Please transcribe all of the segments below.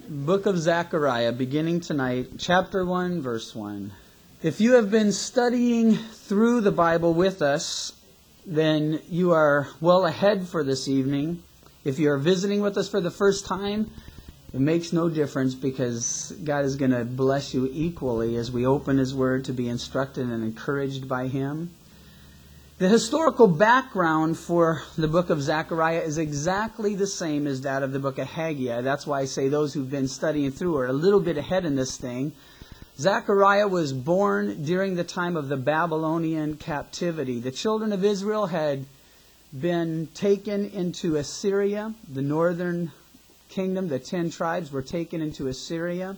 Book of Zechariah, beginning tonight, chapter 1, verse 1. If you have been studying through the Bible with us, then you are well ahead for this evening. If you are visiting with us for the first time, it makes no difference because God is going to bless you equally as we open His Word to be instructed and encouraged by Him. The historical background for the book of Zechariah is exactly the same as that of the book of Haggai. That's why I say those who've been studying through are a little bit ahead in this thing. Zechariah was born during the time of the Babylonian captivity. The children of Israel had been taken into Assyria. The northern kingdom, the 10 tribes, were taken into Assyria.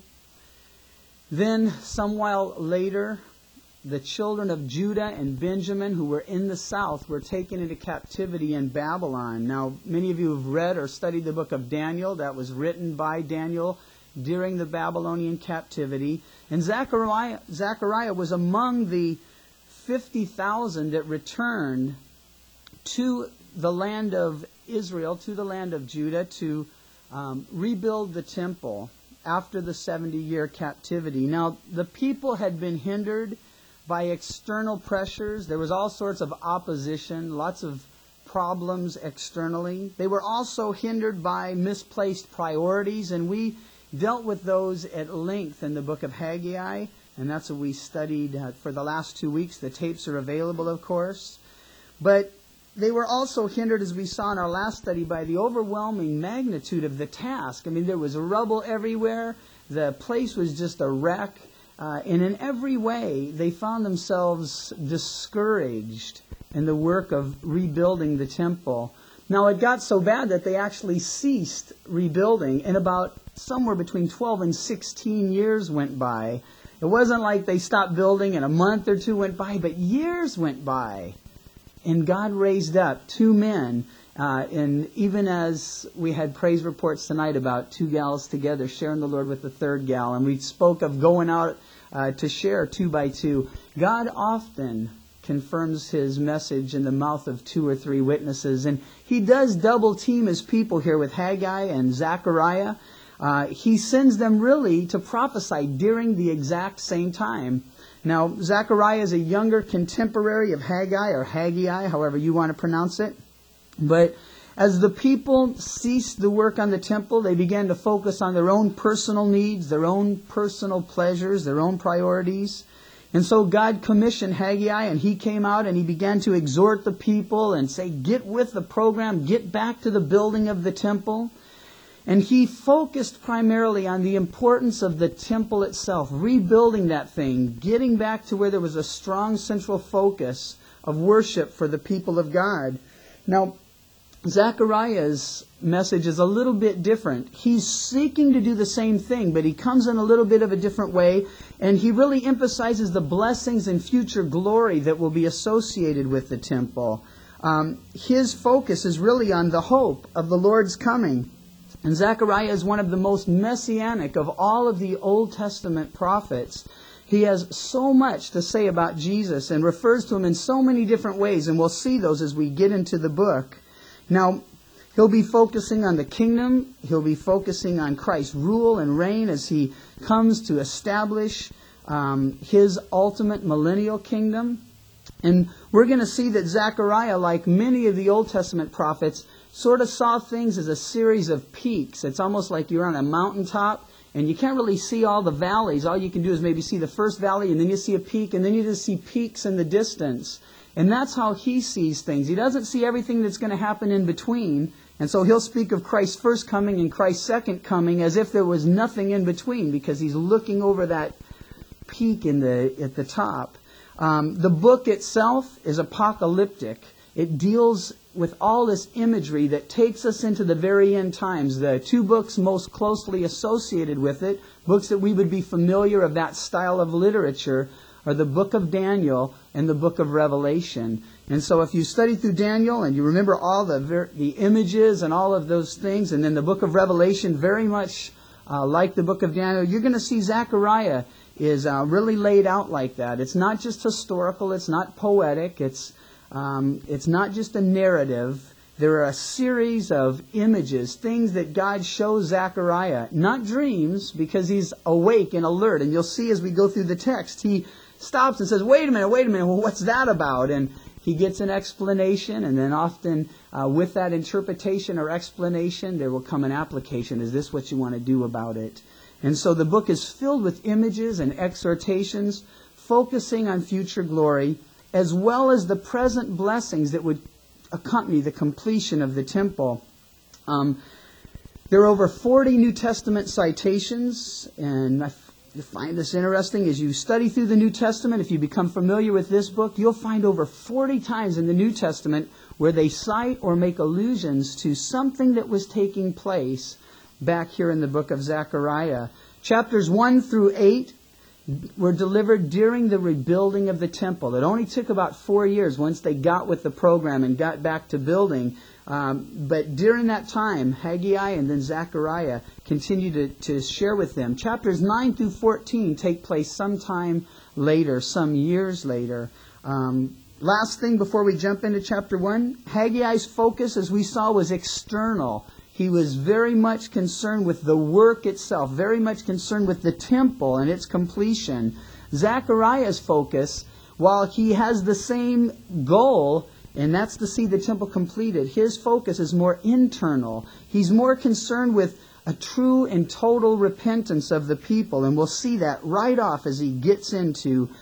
Then, some while later, the children of Judah and Benjamin, who were in the south, were taken into captivity in Babylon. Now, many of you have read or studied the book of Daniel. That was written by Daniel during the Babylonian captivity. And Zechariah was among the 50,000 that returned to the land of Israel, to the land of Judah, to rebuild the temple after the 70-year captivity. Now, the people had been hindered by external pressures. There was all sorts of opposition, lots of problems externally. They were also hindered by misplaced priorities, and we dealt with those at length in the book of Haggai, and that's what we studied for the last 2 weeks. The tapes are available, of course. But they were also hindered, as we saw in our last study, by the overwhelming magnitude of the task. I mean, there was rubble everywhere. The place was just a wreck. And in every way, they found themselves discouraged in the work of rebuilding the temple. Now, it got so bad that they actually ceased rebuilding, and about somewhere between 12 and 16 years went by. It wasn't like they stopped building and a month or two went by, but years went by. And God raised up 2 men, and even as we had praise reports tonight about 2 gals together sharing the Lord with the 3rd gal, and we spoke of going out to share 2 by 2. God often confirms His message in the mouth of 2 or 3 witnesses, and He does double team His people here with Haggai and Zechariah. He sends them really to prophesy during the exact same time. Now, Zechariah is a younger contemporary of Haggai, or Haggai, however you want to pronounce it. But as the people ceased the work on the temple, they began to focus on their own personal needs, their own personal pleasures, their own priorities. And so God commissioned Haggai, and he came out and he began to exhort the people and say, get with the program, get back to the building of the temple. And he focused primarily on the importance of the temple itself, rebuilding that thing, getting back to where there was a strong central focus of worship for the people of God. Now, Zechariah's message is a little bit different. He's seeking to do the same thing, but he comes in a little bit of a different way, and he really emphasizes the blessings and future glory that will be associated with the temple. His focus is really on the hope of the Lord's coming. And Zechariah is one of the most messianic of all of the Old Testament prophets. He has so much to say about Jesus and refers to Him in so many different ways, and we'll see those as we get into the book. Now, he'll be focusing on the kingdom. He'll be focusing on Christ's rule and reign as He comes to establish His ultimate millennial kingdom. And we're going to see that Zechariah, like many of the Old Testament prophets, sort of saw things as a series of peaks. It's almost like you're on a mountaintop and you can't really see all the valleys. All you can do is maybe see the first valley, and then you see a peak, and then you just see peaks in the distance. And that's how he sees things. He doesn't see everything that's going to happen in between. And so he'll speak of Christ's first coming and Christ's second coming as if there was nothing in between, because he's looking over that peak at the top. The book itself is apocalyptic. It deals with all this imagery that takes us into the very end times. The 2 books most closely associated with it, books that we would be familiar of that style of literature, are the book of Daniel and the book of Revelation. And so if you study through Daniel and you remember all the images and all of those things, and then the book of Revelation, very much like the book of Daniel, you're going to see Zechariah is really laid out like that. It's not just historical, it's not poetic, it's not just a narrative. there are a series of images, things that God shows Zechariah, not dreams, because he's awake and alert. And you'll see as we go through the text, he stops and says, wait a minute, well, what's that about? And he gets an explanation, and then often with that interpretation or explanation, there will come an application. Is this what you want to do about it? And so the book is filled with images and exhortations, focusing on future glory, as well as the present blessings that would accompany the completion of the temple. There are over 40 New Testament citations, and I find this interesting. As you study through the New Testament, if you become familiar with this book, you'll find over 40 times in the New Testament where they cite or make allusions to something that was taking place back here in the book of Zechariah. Chapters 1 through 8 were delivered during the rebuilding of the temple. It only took about 4 years once they got with the program and got back to building. But during that time, Haggai and then Zechariah continued to share with them. Chapters 9 through 14 take place sometime later, some years later. Last thing before we jump into chapter 1, Haggai's focus, as we saw, was external. He was very much concerned with the work itself, very much concerned with the temple and its completion. Zechariah's focus, while he has the same goal, and that's to see the temple completed, his focus is more internal. He's more concerned with a true and total repentance of the people, and we'll see that right off as he gets into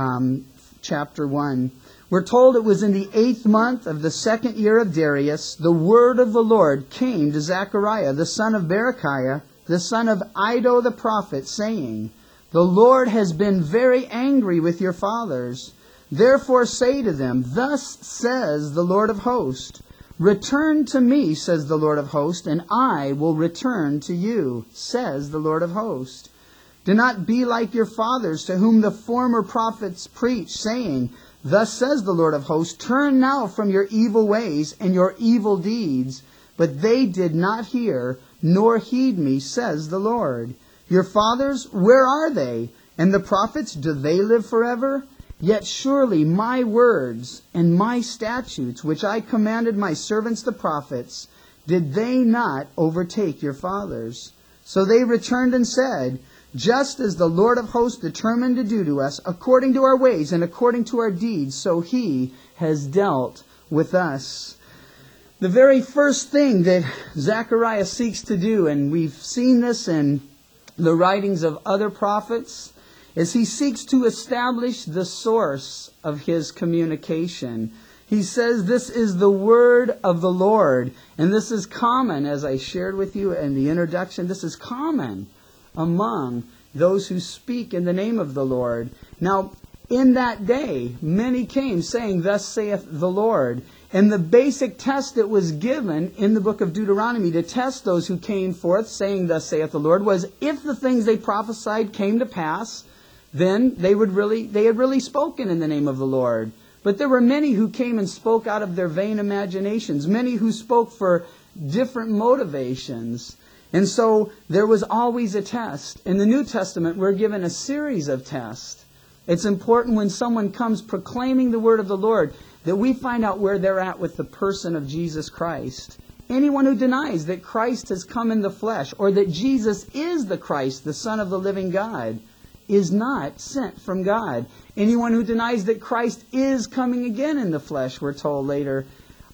chapter 1. We're told it was in the 8th month of the 2nd year of Darius, the word of the Lord came to Zechariah, the son of Berechiah, the son of Iddo the prophet, saying, The Lord has been very angry with your fathers. Therefore say to them, Thus says the Lord of hosts, Return to me, says the Lord of hosts, and I will return to you, says the Lord of hosts. Do not be like your fathers, to whom the former prophets preached, saying, Thus says the Lord of hosts, Turn now from your evil ways and your evil deeds. But they did not hear, nor heed me, says the Lord. Your fathers, where are they? And the prophets, do they live forever? Yet surely my words and my statutes, which I commanded my servants the prophets, did they not overtake your fathers? So they returned and said, Just as the Lord of hosts determined to do to us, according to our ways and according to our deeds, so he has dealt with us. The very first thing that Zechariah seeks to do, and we've seen this in the writings of other prophets, is he seeks to establish the source of his communication. He says this is the word of the Lord. And this is common, as I shared with you in the introduction, this is common among those who speak in the name of the Lord. Now, in that day, many came saying, Thus saith the Lord. And the basic test that was given in the book of Deuteronomy to test those who came forth saying, Thus saith the Lord, was if the things they prophesied came to pass, then they had really spoken in the name of the Lord. But there were many who came and spoke out of their vain imaginations, many who spoke for different motivations. And so there was always a test. In the New Testament, we're given a series of tests. It's important when someone comes proclaiming the word of the Lord that we find out where they're at with the person of Jesus Christ. Anyone who denies that Christ has come in the flesh or that Jesus is the Christ, the Son of the living God, is not sent from God. Anyone who denies that Christ is coming again in the flesh, we're told later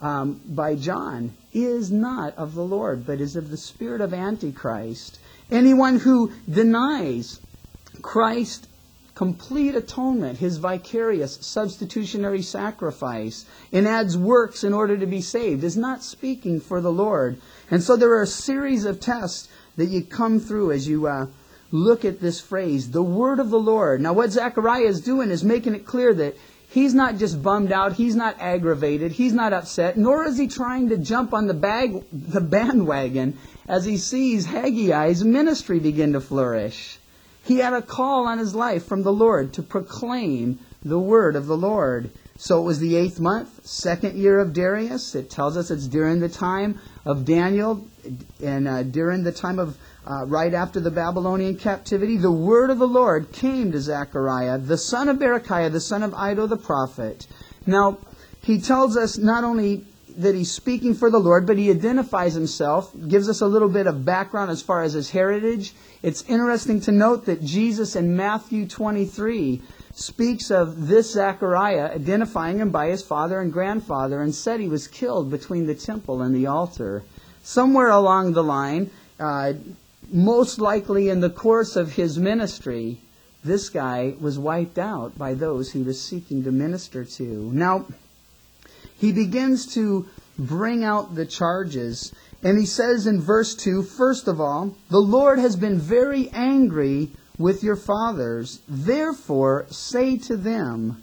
by John, is not of the Lord, but is of the spirit of Antichrist. Anyone who denies Christ's complete atonement, his vicarious substitutionary sacrifice, and adds works in order to be saved, is not speaking for the Lord. And so there are a series of tests that you come through as you look at this phrase, the word of the Lord. Now what Zechariah is doing is making it clear that he's not just bummed out, he's not aggravated, he's not upset, nor is he trying to jump on the bandwagon as he sees Haggai's ministry begin to flourish. He had a call on his life from the Lord to proclaim the word of the Lord. So it was the 8th month, 2nd year of Darius. It tells us it's during the time of Daniel and during the time of right after the Babylonian captivity. The word of the Lord came to Zechariah, the son of Berechiah, the son of Iddo the prophet. Now, he tells us not only that he's speaking for the Lord, but he identifies himself, gives us a little bit of background as far as his heritage. It's interesting to note that Jesus in Matthew 23 speaks of this Zechariah, identifying him by his father and grandfather, and said he was killed between the temple and the altar. Somewhere along the line, most likely in the course of his ministry, this guy was wiped out by those he was seeking to minister to. Now, he begins to bring out the charges, and he says in verse 2, first of all, the Lord has been very angry with your fathers. Therefore, say to them,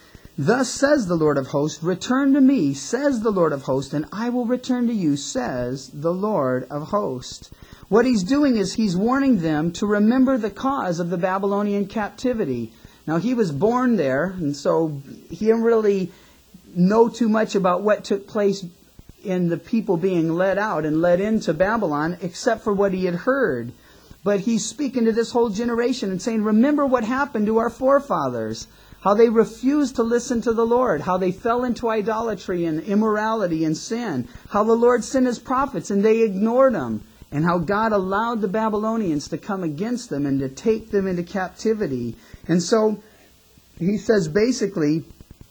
thus says the Lord of hosts, return to me, says the Lord of hosts, and I will return to you, says the Lord of hosts. What he's doing is he's warning them to remember the cause of the Babylonian captivity. Now, he was born there, and so he didn't really know too much about what took place in the people being led out and led into Babylon, except for what he had heard. But he's speaking to this whole generation and saying, remember what happened to our forefathers, how they refused to listen to the Lord, how they fell into idolatry and immorality and sin, how the Lord sent his prophets and they ignored them, and how God allowed the Babylonians to come against them and to take them into captivity. And so he says basically,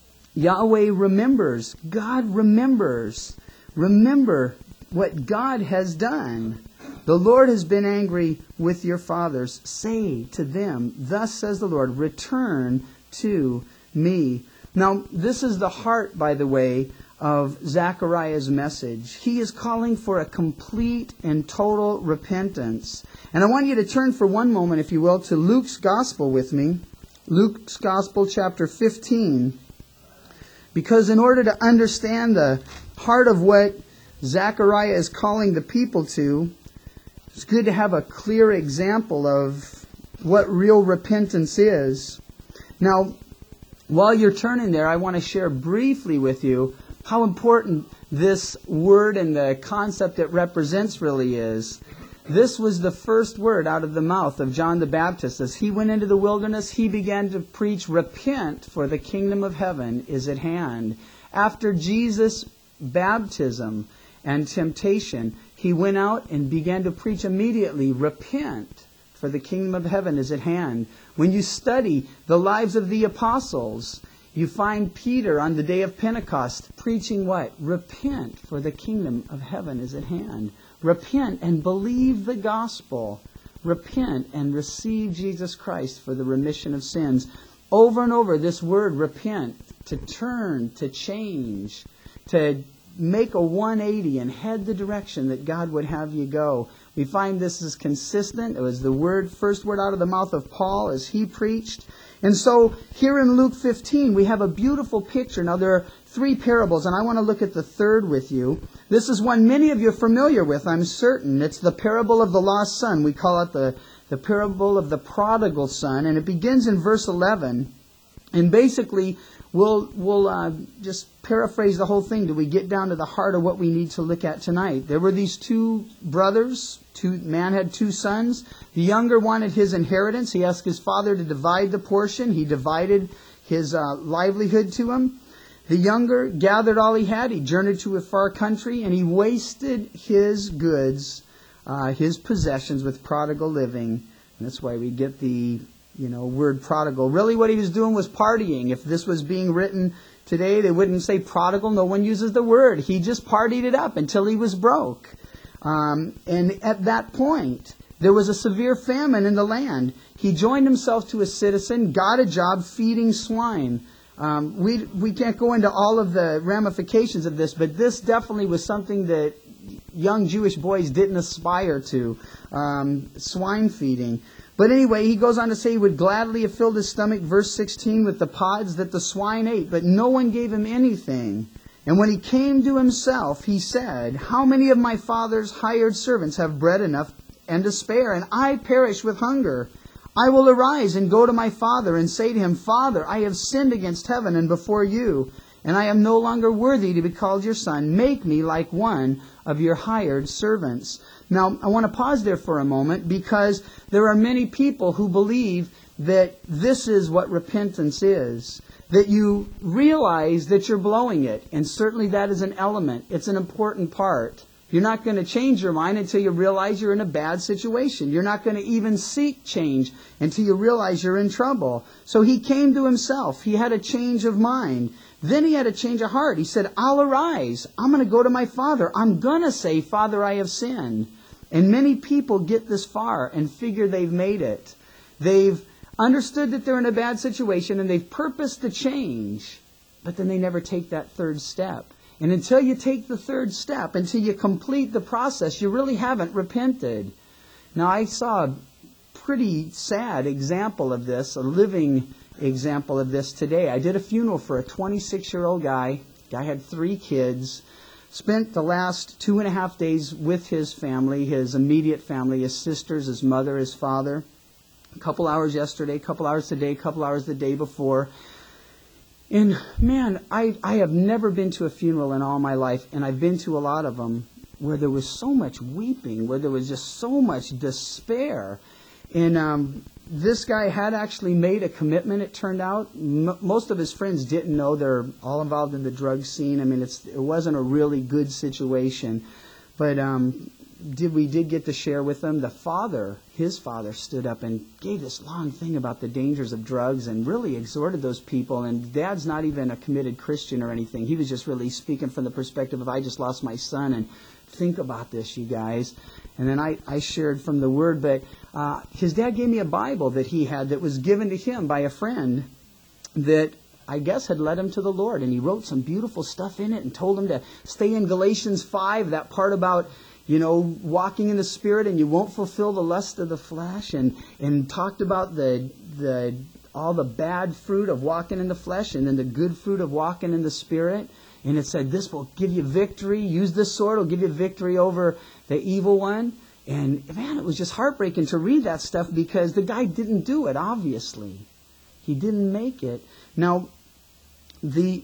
Yahweh remembers, God remembers. Remember what God has done. The Lord has been angry with your fathers. Say to them, thus says the Lord, return to me. Now, this is the heart, by the way, of Zechariah's message. He is calling for a complete and total repentance. And I want you to turn for one moment, if you will, to Luke's Gospel with me. Luke's Gospel, chapter 15. Because in order to understand the heart of what Zechariah is calling the people to, it's good to have a clear example of what real repentance is. Now, while you're turning there, I want to share briefly with you how important this word and the concept it represents really is. This was the first word out of the mouth of John the Baptist. As he went into the wilderness, he began to preach, repent, for the kingdom of heaven is at hand. After Jesus' baptism and temptation, he went out and began to preach immediately, repent, for the kingdom of heaven is at hand. When you study the lives of the apostles, you find Peter on the day of Pentecost preaching what? Repent, for the kingdom of heaven is at hand. Repent and believe the gospel. Repent and receive Jesus Christ for the remission of sins. Over and over, this word repent, to turn, to change, to make a 180 and head the direction that God would have you go. We find this is consistent. It was the first word out of the mouth of Paul as he preached. And so here in Luke 15, we have a beautiful picture. Now there are 3 parables, and I want to look at the third with you. This is one many of you are familiar with, I'm certain. It's the parable of the lost son. We call it the parable of the prodigal son, and it begins in verse 11. And basically, we'll just paraphrase the whole thing till we get down to the heart of what we need to look at tonight. There were these 2 brothers. Man had 2 sons. The younger wanted his inheritance. He asked his father to divide the portion. He divided his livelihood to him. The younger gathered all he had. He journeyed to a far country, and he wasted his goods, his possessions, with prodigal living. And that's why we get the word prodigal. Really what he was doing was partying. If this was being written today, they wouldn't say prodigal. No one uses the word. He just partied it up until he was broke. And at that point, there was a severe famine in the land. He joined himself to a citizen, got a job feeding swine. We can't go into all of the ramifications of this, but this definitely was something that young Jewish boys didn't aspire to, swine feeding. But anyway, he goes on to say he would gladly have filled his stomach, verse 16, with the pods that the swine ate, but no one gave him anything. And when he came to himself, he said, how many of my father's hired servants have bread enough and to spare, and I perish with hunger? I will arise and go to my father and say to him, Father, I have sinned against heaven and before you, and I am no longer worthy to be called your son. Make me like one of your hired servants. Now, I want to pause there for a moment, because there are many people who believe that this is what repentance is. that you realize that you're blowing it. And certainly that is an element. It's an important part. You're not going to change your mind until you realize you're in a bad situation. You're not going to even seek change until you realize you're in trouble. So he came to himself. He had a change of mind. Then he had a change of heart. He said, I'll arise. I'm going to go to my Father. I'm going to say, Father, I have sinned. And many people get this far and figure they've made it. They've understood that they're in a bad situation and they've purposed to change, but then they never take that third step. And until you take the third step, until you complete the process, you really haven't repented. Now, I saw a pretty sad example of this, a living example of this today. I did a funeral for a 26-year-old guy. Guy had 3 kids. Spent the last 2.5 days with his family, his immediate family, his sisters, his mother, his father. A couple hours yesterday, a couple hours today, a couple hours the day before. And man, I have never been to a funeral in all my life, and I've been to a lot of them where there was so much weeping, where there was just so much despair. And this guy had actually made a commitment, it turned out. Most of his friends didn't know. They're all involved in the drug scene. I mean, it wasn't a really good situation. But we did get to share with them. His father stood up and gave this long thing about the dangers of drugs and really exhorted those people. And Dad's not even a committed Christian or anything. He was just really speaking from the perspective of, I just lost my son, and think about this, you guys. And then I shared from the Word, but his dad gave me a Bible that he had that was given to him by a friend that I guess had led him to the Lord. And he wrote some beautiful stuff in it and told him to stay in Galatians 5, that part about, walking in the Spirit and you won't fulfill the lust of the flesh, and talked about all the bad fruit of walking in the flesh and then the good fruit of walking in the Spirit. And it said, this will give you victory. Use this sword, will give you victory over the evil one. And man, it was just heartbreaking to read that stuff because the guy didn't do it, obviously. He didn't make it. Now, the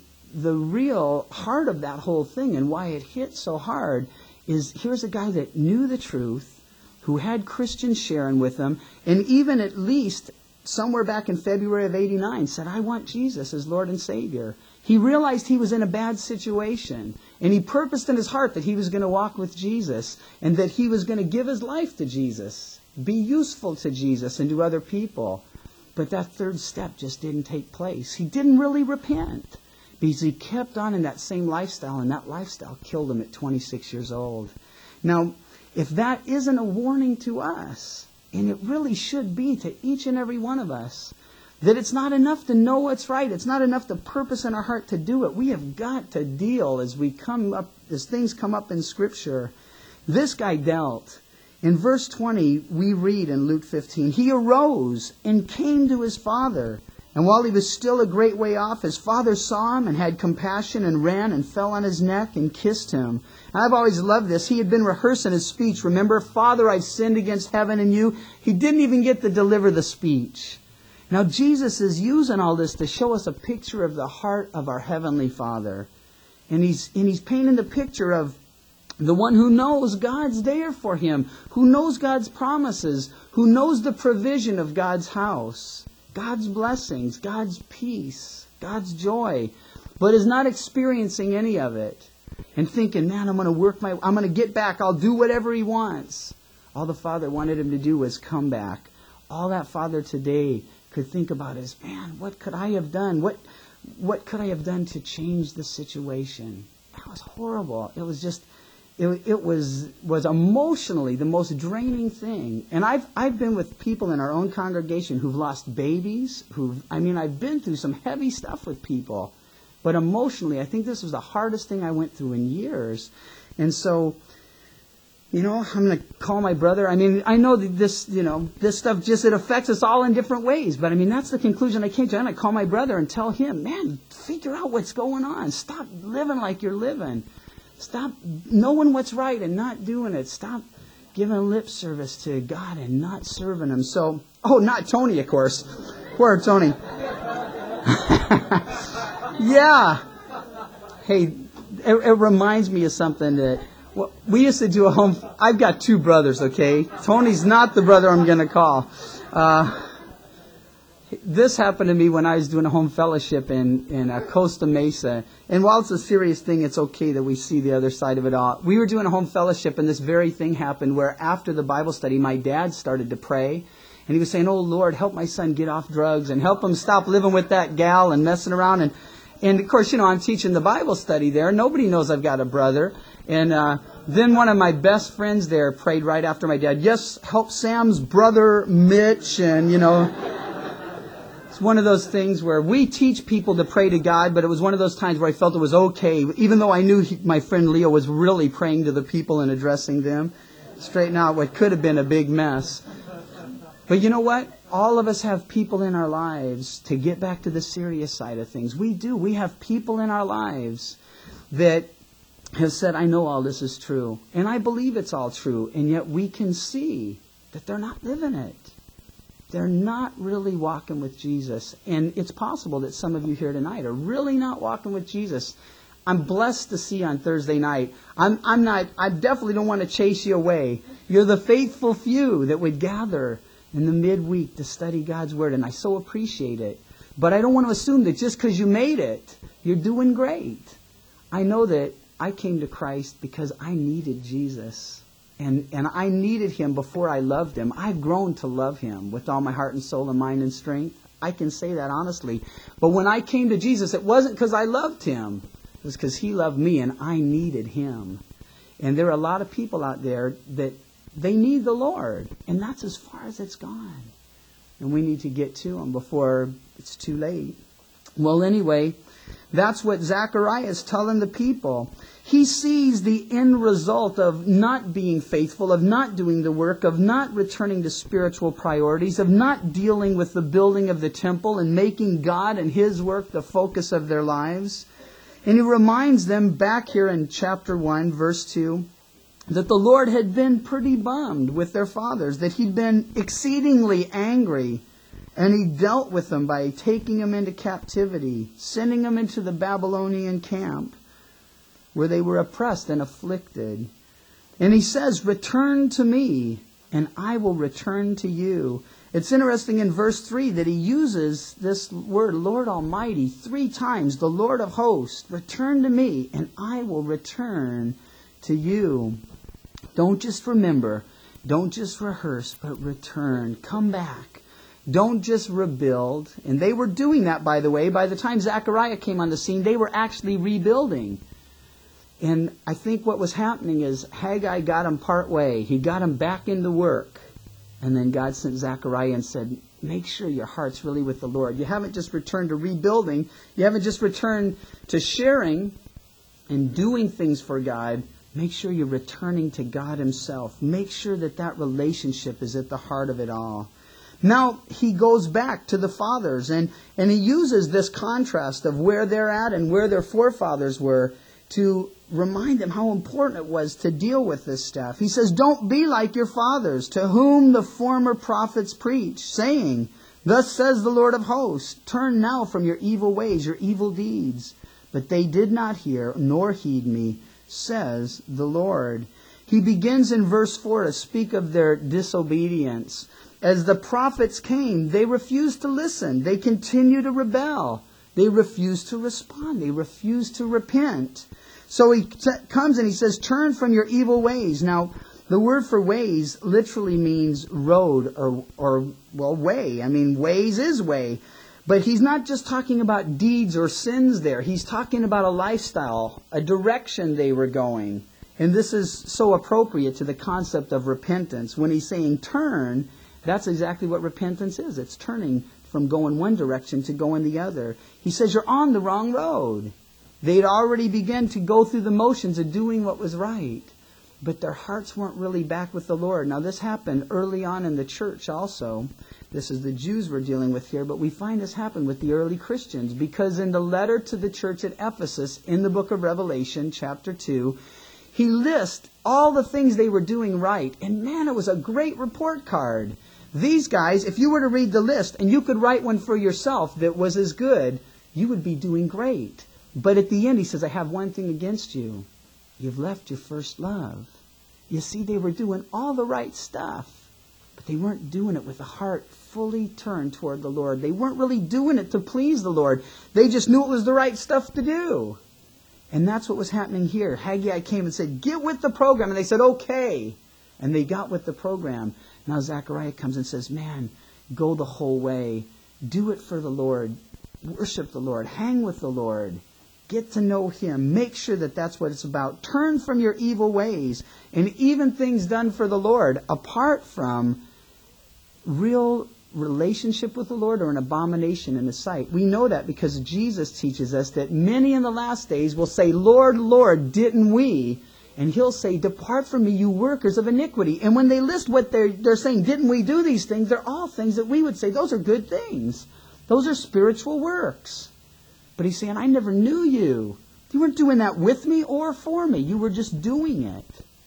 real heart of that whole thing and why it hit so hard is here's a guy that knew the truth, who had Christians sharing with him, and even at least somewhere back in February of '89 said, I want Jesus as Lord and Savior. He realized he was in a bad situation, and he purposed in his heart that he was going to walk with Jesus and that he was going to give his life to Jesus, be useful to Jesus and to other people. But that third step just didn't take place. He didn't really repent because he kept on in that same lifestyle, and that lifestyle killed him at 26 years old. Now, if that isn't a warning to us, and it really should be to each and every one of us, that it's not enough to know what's right. It's not enough to purpose in our heart to do it. We have got to deal as things come up in Scripture. This guy dealt. In verse 20, we read in Luke 15, he arose and came to his father. And while he was still a great way off, his father saw him and had compassion and ran and fell on his neck and kissed him. And I've always loved this. He had been rehearsing his speech. Remember, Father, I've sinned against heaven and you. He didn't even get to deliver the speech. Now, Jesus is using all this to show us a picture of the heart of our Heavenly Father. And he's painting the picture of the one who knows God's there for him, who knows God's promises, who knows the provision of God's house, God's blessings, God's peace, God's joy, but is not experiencing any of it. And thinking, man, I'm going to get back. I'll do whatever he wants. All the Father wanted him to do was come back. All that Father today could think about is, man, what could I have done? What could I have done to change the situation? That was horrible. It was just, it was emotionally the most draining thing. And I've been with people in our own congregation who've lost babies. I've been through some heavy stuff with people. But emotionally, I think this was the hardest thing I went through in years. And so, I'm going to call my brother. I know that this stuff it affects us all in different ways. But that's the conclusion I came to. I'm going to call my brother and tell him, man, figure out what's going on. Stop living like you're living. Stop knowing what's right and not doing it. Stop giving lip service to God and not serving Him. So, not Tony, of course. Poor Tony. Yeah. Hey, it reminds me of something that we used to do at home. I've got 2 brothers, okay? Tony's not the brother I'm going to call. This happened to me when I was doing a home fellowship in Costa Mesa. And while it's a serious thing, it's okay that we see the other side of it all. We were doing a home fellowship, and this very thing happened where after the Bible study, my dad started to pray. And he was saying, "Oh, Lord, help my son get off drugs and help him stop living with that gal and messing around." And of course, I'm teaching the Bible study there. Nobody knows I've got a brother. And then one of my best friends there prayed right after my dad, "Yes, help Sam's brother Mitch." And, it's one of those things where we teach people to pray to God, but it was one of those times where I felt it was okay, even though I knew my friend Leo was really praying to the people and addressing them, straighten out what could have been a big mess. But you know what? All of us have people in our lives, to get back to the serious side of things. We do. We have people in our lives that have said, "I know all this is true, and I believe it's all true," and yet we can see that they're not living it. They're not really walking with Jesus. And it's possible that some of you here tonight are really not walking with Jesus. I'm blessed to see on Thursday night. I definitely don't want to chase you away. You're the faithful few that would gather in the midweek to study God's Word, and I so appreciate it. But I don't want to assume that just because you made it, you're doing great. I know that I came to Christ because I needed Jesus. And I needed Him before I loved Him. I've grown to love Him with all my heart and soul and mind and strength. I can say that honestly. But when I came to Jesus, it wasn't because I loved Him. It was because He loved me and I needed Him. And there are a lot of people out there that they need the Lord. And that's as far as it's gone. And we need to get to Him before it's too late. Well, anyway, that's what Zechariah is telling the people. He sees the end result of not being faithful, of not doing the work, of not returning to spiritual priorities, of not dealing with the building of the temple and making God and His work the focus of their lives. And he reminds them back here in chapter 1, verse 2, that the Lord had been pretty bummed with their fathers, that He'd been exceedingly angry, and He dealt with them by taking them into captivity, sending them into the Babylonian camp, where they were oppressed and afflicted. And He says, "Return to me, and I will return to you." It's interesting in verse 3 that He uses this word, Lord Almighty, 3 times. The Lord of hosts, return to me, and I will return to you. Don't just remember. Don't just rehearse, but return. Come back. Don't just rebuild. And they were doing that, by the way. By the time Zechariah came on the scene, they were actually rebuilding. And I think what was happening is Haggai got him part way. He got him back into work. And then God sent Zechariah and said, make sure your heart's really with the Lord. You haven't just returned to rebuilding. You haven't just returned to sharing and doing things for God. Make sure you're returning to God Himself. Make sure that that relationship is at the heart of it all. Now he goes back to the fathers and he uses this contrast of where they're at and where their forefathers were to remind them how important it was to deal with this stuff. He says, don't be like your fathers, to whom the former prophets preach, saying, thus says the Lord of hosts, turn now from your evil ways, your evil deeds. But they did not hear nor heed me, says the Lord. He begins in verse 4 to speak of their disobedience. As the prophets came, they refused to listen. They continued to rebel. They refused to respond. They refused to repent. So he comes and he says, turn from your evil ways. Now, the word for ways literally means road or way. I mean, ways is way. But he's not just talking about deeds or sins there. He's talking about a lifestyle, a direction they were going. And this is so appropriate to the concept of repentance. When he's saying turn, that's exactly what repentance is. It's turning from going one direction to going the other. He says you're on the wrong road. They'd already begun to go through the motions of doing what was right. But their hearts weren't really back with the Lord. Now this happened early on in the church also. This is the Jews we're dealing with here. But we find this happen with the early Christians. Because in the letter to the church at Ephesus, in the book of Revelation, chapter 2, he lists all the things they were doing right. And man, it was a great report card. These guys, if you were to read the list and you could write one for yourself that was as good, you would be doing great. But at the end he says, I have one thing against you. You've left your first love. You see, they were doing all the right stuff. But they weren't doing it with a heart fully turned toward the Lord. They weren't really doing it to please the Lord. They just knew it was the right stuff to do. And that's what was happening here. Haggai came and said, get with the program. And they said, okay. And they got with the program. Now Zechariah comes and says, man, go the whole way. Do it for the Lord. Worship the Lord. Hang with the Lord. Get to know Him. Make sure that that's what it's about. Turn from your evil ways. And even things done for the Lord, apart from real relationship with the Lord, are an abomination in His sight. We know that because Jesus teaches us that many in the last days will say, Lord, Lord, didn't we? And He'll say, depart from me, you workers of iniquity. And when they list what they're saying, didn't we do these things? They're all things that we would say, those are good things. Those are spiritual works. But He's saying, I never knew you. You weren't doing that with me or for me. You were just doing it.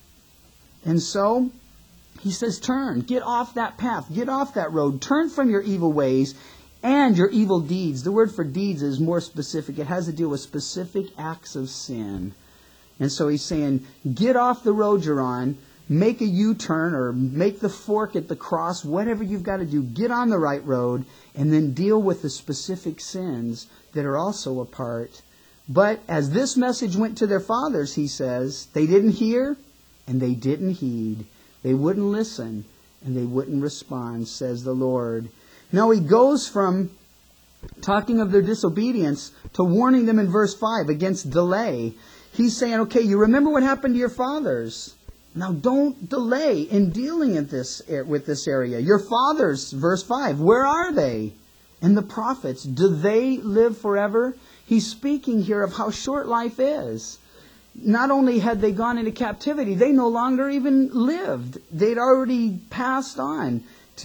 And so He says, turn. Get off that path. Get off that road. Turn from your evil ways and your evil deeds. The word for deeds is more specific. It has to do with specific acts of sin. And so He's saying, get off the road you're on. Make a U-turn or make the fork at the cross. Whatever you've got to do. Get on the right road. And then deal with the specific sins that are also a part. But as this message went to their fathers, He says, they didn't hear and they didn't heed. They wouldn't listen and they wouldn't respond, says the Lord. Now He goes from talking of their disobedience to warning them in verse 5 against delay. He's saying, okay, you remember what happened to your fathers. Now don't delay in dealing with this area. Your fathers, verse 5, where are they? And the prophets, do they live forever? He's speaking here of how short life is. Not only had they gone into captivity, they no longer even lived. They'd already passed on.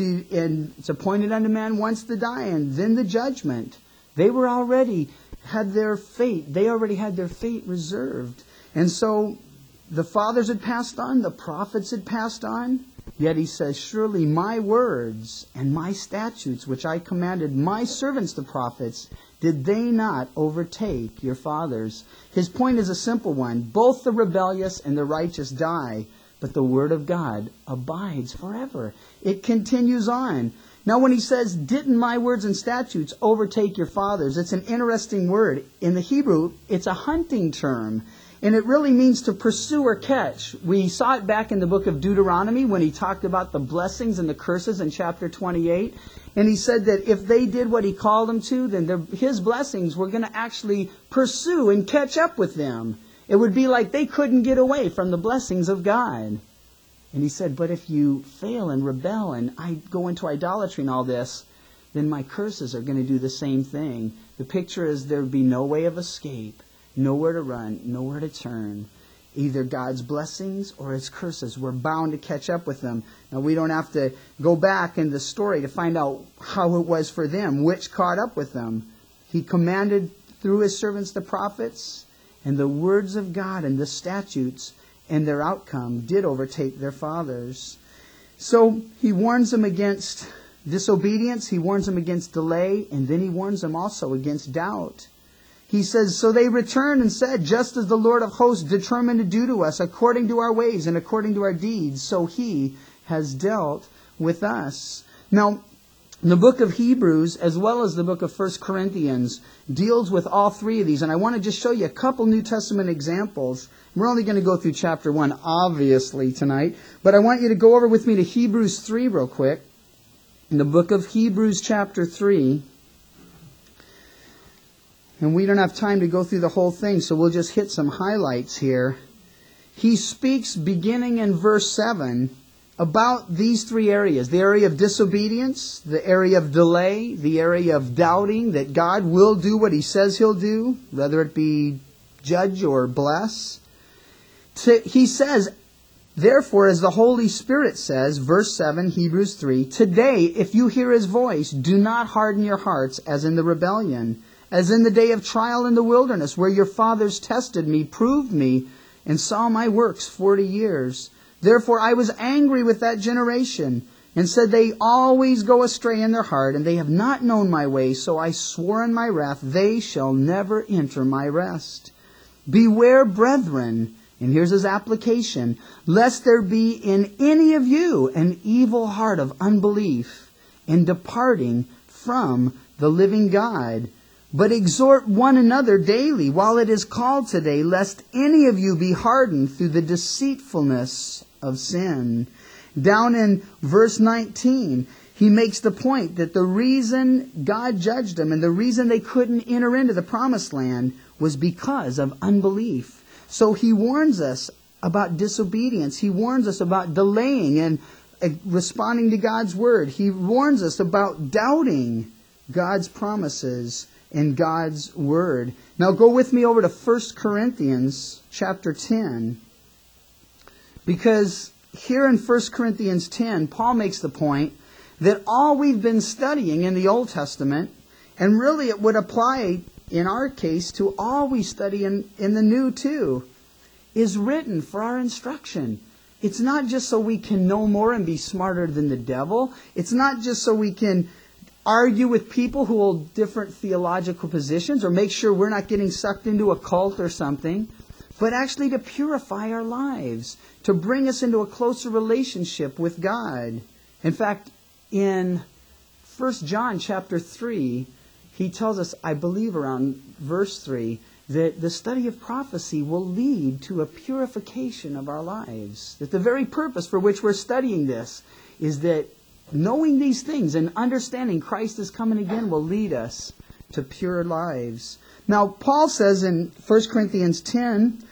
And it's appointed unto man once to die, and then the judgment. They were already had their fate. They already had their fate reserved. And so the fathers had passed on, the prophets had passed on. Yet He says, surely my words and my statutes, which I commanded my servants the prophets, did they not overtake your fathers? His point is a simple one. Both the rebellious and the righteous die, but the word of God abides forever. It continues on. Now when He says, didn't my words and statutes overtake your fathers? It's an interesting word. In the Hebrew, it's a hunting term. And it really means to pursue or catch. We saw it back in the book of Deuteronomy when He talked about the blessings and the curses in chapter 28. And He said that if they did what He called them to, then His blessings were going to actually pursue and catch up with them. It would be like they couldn't get away from the blessings of God. And He said, but if you fail and rebel and I go into idolatry and all this, then my curses are going to do the same thing. The picture is there would be no way of escape. Nowhere to run, nowhere to turn. Either God's blessings or His curses. We're bound to catch up with them. Now we don't have to go back in the story to find out how it was for them, which caught up with them. He commanded through His servants the prophets, and the words of God and the statutes and their outcome did overtake their fathers. So He warns them against disobedience, He warns them against delay, and then He warns them also against doubt. He says, so they returned and said, just as the Lord of hosts determined to do to us, according to our ways and according to our deeds, so He has dealt with us. Now, the book of Hebrews, as well as the book of 1 Corinthians, deals with all three of these. And I want to just show you a couple New Testament examples. We're only going to go through chapter 1, obviously, tonight. But I want you to go over with me to Hebrews 3 real quick. In the book of Hebrews chapter 3. And we don't have time to go through the whole thing, so we'll just hit some highlights here. He speaks, beginning in verse 7, about these three areas. The area of disobedience, the area of delay, the area of doubting that God will do what He says He'll do, whether it be judge or bless. He says, therefore, as the Holy Spirit says, verse 7, Hebrews 3, today, if you hear His voice, do not harden your hearts as in the rebellion, as in the day of trial in the wilderness, where your fathers tested me, proved me, and saw my works 40 years. Therefore I was angry with that generation, and said, they always go astray in their heart, and they have not known my way. So I swore in my wrath, they shall never enter my rest. Beware, brethren, And here's his application. Lest there be in any of you an evil heart of unbelief in departing from the living God. But exhort one another daily while it is called today, lest any of you be hardened through the deceitfulness of sin. Down in verse 19, he makes the point that the reason God judged them and the reason they couldn't enter into the promised land was because of unbelief. So he warns us about disobedience. He warns us about delaying and responding to God's word. He warns us about doubting God's promises and God's word. Now go with me over to 1 Corinthians chapter 10. Because here in 1 Corinthians 10, Paul makes the point that all we've been studying in the Old Testament, and really it would apply in our case to all we study in the New too, is written for our instruction. It's not just so we can know more and be smarter than the devil. It's not just so we can argue with people who hold different theological positions or make sure we're not getting sucked into a cult or something, but actually to purify our lives, to bring us into a closer relationship with God. In fact, in 1 John chapter 3, he tells us, I believe around verse 3, that the study of prophecy will lead to a purification of our lives. That the very purpose for which we're studying this is that knowing these things and understanding Christ is coming again will lead us to pure lives. Now, Paul says in 1 Corinthians 10,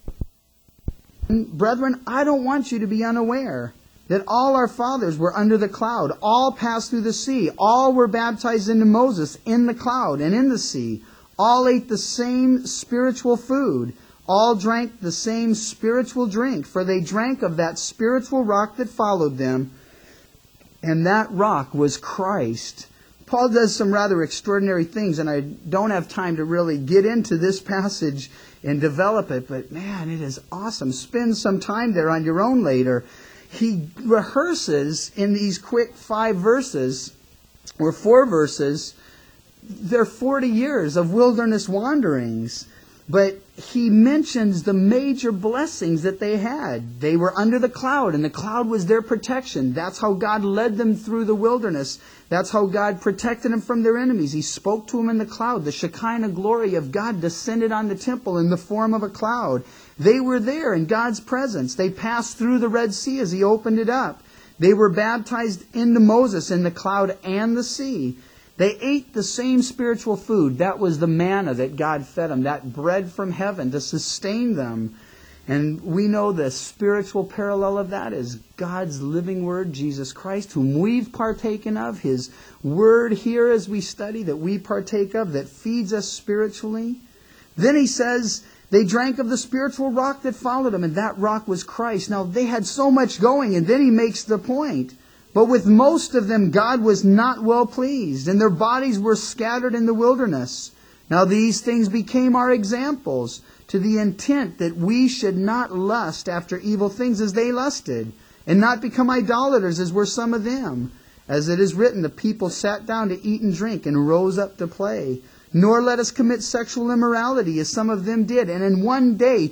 Brethren, I don't want you to be unaware that all our fathers were under the cloud, all passed through the sea, all were baptized into Moses in the cloud and in the sea, all ate the same spiritual food, all drank the same spiritual drink, for they drank of that spiritual rock that followed them, and that rock was Christ. Paul does some rather extraordinary things, and I don't have time to really get into this passage and develop it, but man, it is awesome. Spend some time there on your own later. He rehearses in these quick 5 verses, or 4 verses, their 40 years of wilderness wanderings. But he mentions the major blessings that they had. They were under the cloud, and the cloud was their protection. That's how God led them through the wilderness. That's how God protected them from their enemies. He spoke to them in the cloud. The Shekinah glory of God descended on the temple in the form of a cloud. They were there in God's presence. They passed through the Red Sea as He opened it up. They were baptized into Moses in the cloud and the sea. They ate the same spiritual food. That was the manna that God fed them, that bread from heaven to sustain them. And we know the spiritual parallel of that is God's living Word, Jesus Christ, whom we've partaken of. His Word here as we study that we partake of, that feeds us spiritually. Then he says they drank of the spiritual rock that followed them, and that rock was Christ. Now they had so much going, and then he makes the point. But with most of them, God was not well pleased, and their bodies were scattered in the wilderness. Now these things became our examples, to the intent that we should not lust after evil things as they lusted, and not become idolaters as were some of them. As it is written, the people sat down to eat and drink, and rose up to play. Nor let us commit sexual immorality, as some of them did. And in one day,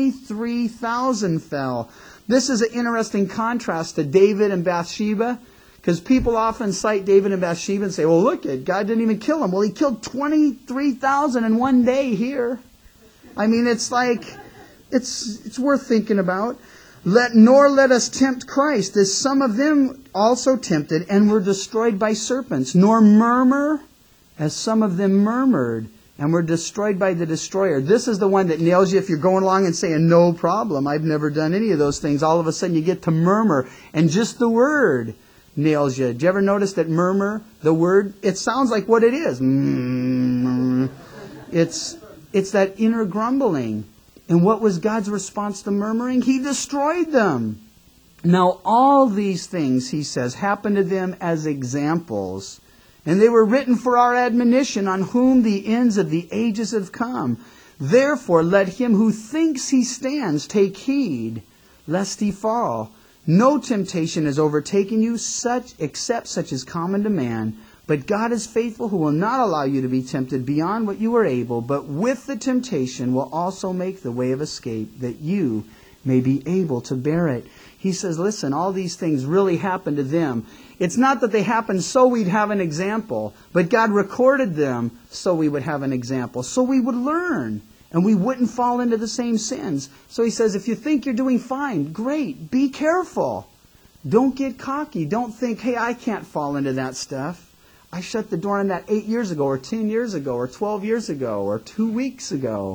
23,000 fell. This is an interesting contrast to David and Bathsheba, because people often cite David and Bathsheba and say, well, look, God didn't even kill them. Well, He killed 23,000 in one day here. I mean, it's like, it's worth thinking about. Nor let us tempt Christ, as some of them also tempted and were destroyed by serpents. Nor murmur, as some of them murmured and were destroyed by the destroyer. This is the one that nails you if you're going along and saying, no problem, I've never done any of those things. All of a sudden you get to murmur, and just the word nails you. Did you ever notice that murmur, the word, it sounds like what it is. It's that inner grumbling. And what was God's response to murmuring? He destroyed them. Now all these things, he says, happened to them as examples. And they were written for our admonition, on whom the ends of the ages have come. Therefore let him who thinks he stands take heed, lest he fall. No temptation has overtaken you, except such as common to man. But God is faithful, who will not allow you to be tempted beyond what you are able, but with the temptation will also make the way of escape, that you may be able to bear it. He says, listen, all these things really happened to them. It's not that they happened so we'd have an example, but God recorded them so we would have an example, so we would learn, and we wouldn't fall into the same sins. So he says, if you think you're doing fine, great, be careful. Don't get cocky. Don't think, hey, I can't fall into that stuff. I shut the door on that 8 years ago, or 10 years ago, or 12 years ago, or 2 weeks ago.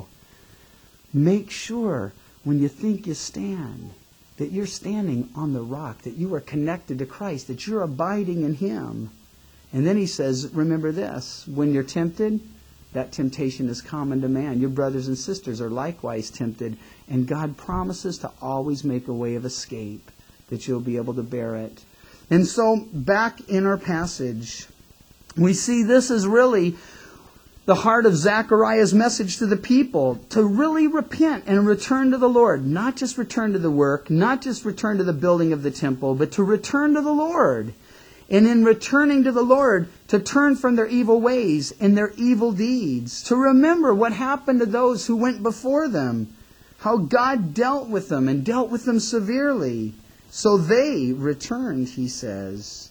Make sure when you think you stand, that you're standing on the rock, that you are connected to Christ, that you're abiding in Him. And then he says, remember this, when you're tempted, that temptation is common to man. Your brothers and sisters are likewise tempted, and God promises to always make a way of escape, that you'll be able to bear it. And so, back in our passage, we see this is really the heart of Zechariah's message to the people, to really repent and return to the Lord. Not just return to the work, not just return to the building of the temple, but to return to the Lord. And in returning to the Lord, to turn from their evil ways and their evil deeds. To remember what happened to those who went before them. How God dealt with them and dealt with them severely. So they returned, he says.